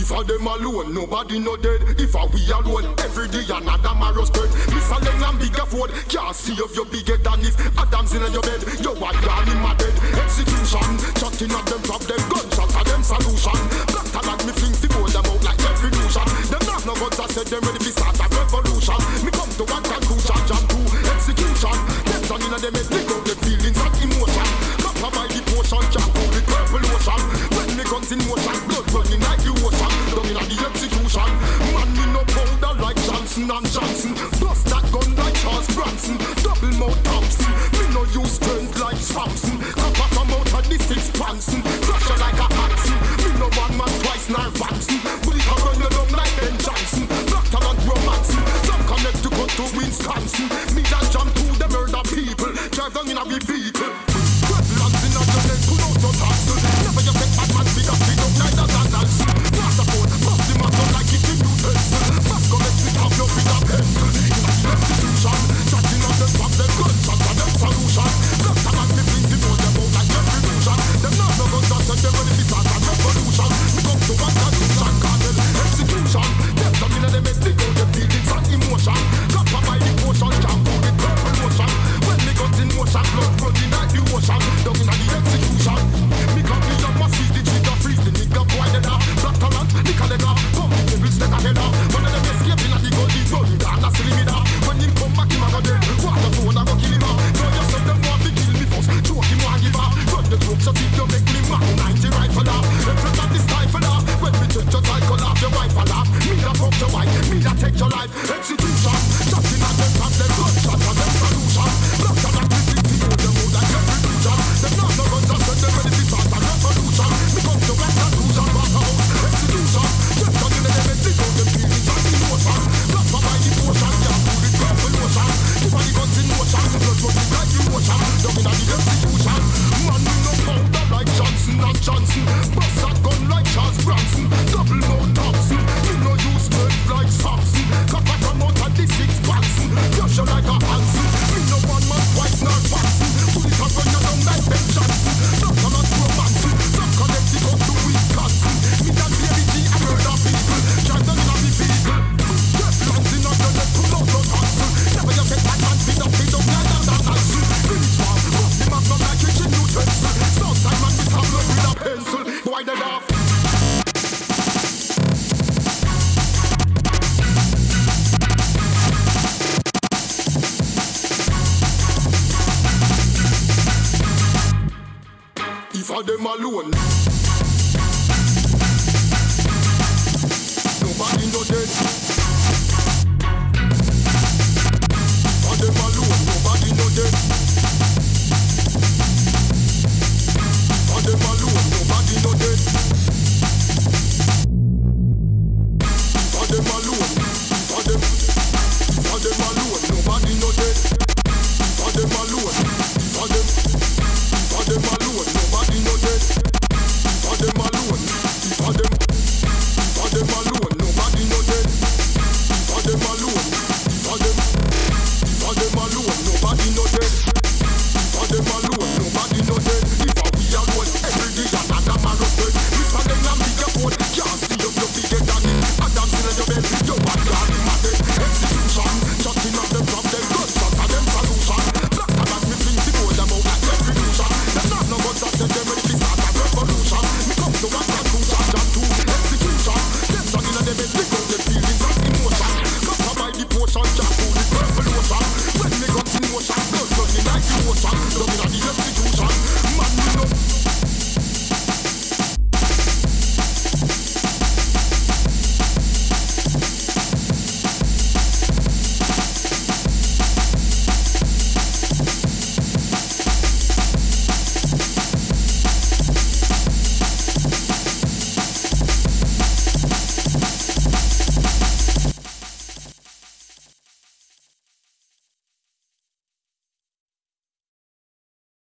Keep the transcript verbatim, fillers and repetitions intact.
If a them alone, nobody no dead. If a we alone, every day another marrow spread. Miss a leng and big afford, can't see if you bigger than if Adam's in your bed. You are down in my dead. Execution, chatting at them, drop them gunshots at them solution. Black talent me fling to blow them out like every illusion. Them not no guns, I said them ready to start a revolution. Me come to one conclusion, jump to execution. Them done in a them head, lick out the feelings and emotion. Copper by the potion, jump out with purple ocean. When me guns in motion, blood running like the ocean. Down in a the execution. Man me no powder like Johnson and Johnson. Bust that gun like Charles Bronson. Double mouth Thompson. Me no use strength like Samson. Copper come out of the six Panson. Crush you like a Hanson. Me no one man twice nor Vanson. Bullet a run you down like Ben Johnson. Black talent romancing. Some connect to cut to Wisconsin. Me that jump to the murder people. Drive down in a big vehicle. Lands in a your neck, pull out your tassel. Never you take bad man speed up, speed up neither than Nancy. Masterphone, bust him up down like it's a utensil. Mask connect with half your with a pencil. In a the execution, chatting on them from them gunshots and them solution. Black talent me fling to know them out like every illusion. Them not no guns that send them ready to start a revolution. Me come to one conclusion, carnal execution. Them done in a them head, lick out the feelings and emotion. Copper by the potion, jump out with purple ocean. When me guns in motion, blood running like the ocean. Down in a the execution. Me come me up, must seize the trigger, freeze the nigga boy dead off. Black talent, Nicalega, come the devil stick a head off. One of them escaping at the gun, he's running down, that's silly me down. When him come back, him a go dead. Water phone, I go kill him off. Know yourself, them want to kill me first. Choke him, want give up. Run the joke, so if you make me mad, ninety rifle off. Every time this rifle off. When we touch your cycle off, your wife a laugh. Me that fuck your wife, me that take your life. Execution, shotting at them, at them, gunshot at them, solution. Black talent, we fix the old, them out like every illusion. Them not no guns that send them ready to start a revolution. Me come to one conclusion, walk out, execution. Just done in the head, lick out the feelings and emotion. Black by the potion, can't pull it purple ocean. Keep on the guns in motion, blood running like the ocean. Down in the execution. Man, me no powder like Johnson and Johnson. Bust that gun like Charles Bronson. Double mouth Thompson. Me no use strength like Samson. Copper come out of the six Panson. Crush you like a Hanson. Me no one man twice nor Vanson. Bullet a run you down like Ben Johnson. Not cannot romancing. Some connect it up to Wisconsin. Me that baby G a murder people. Drive down in a big vehicle. Get lands in a your neck, pull out your tassel. Never you get that man feed up, feed up neither than Nancy. Finish farm, bust him up down like kitchen utensil. Southside man with a blood with a pencil. Boy dead off. If a them alone.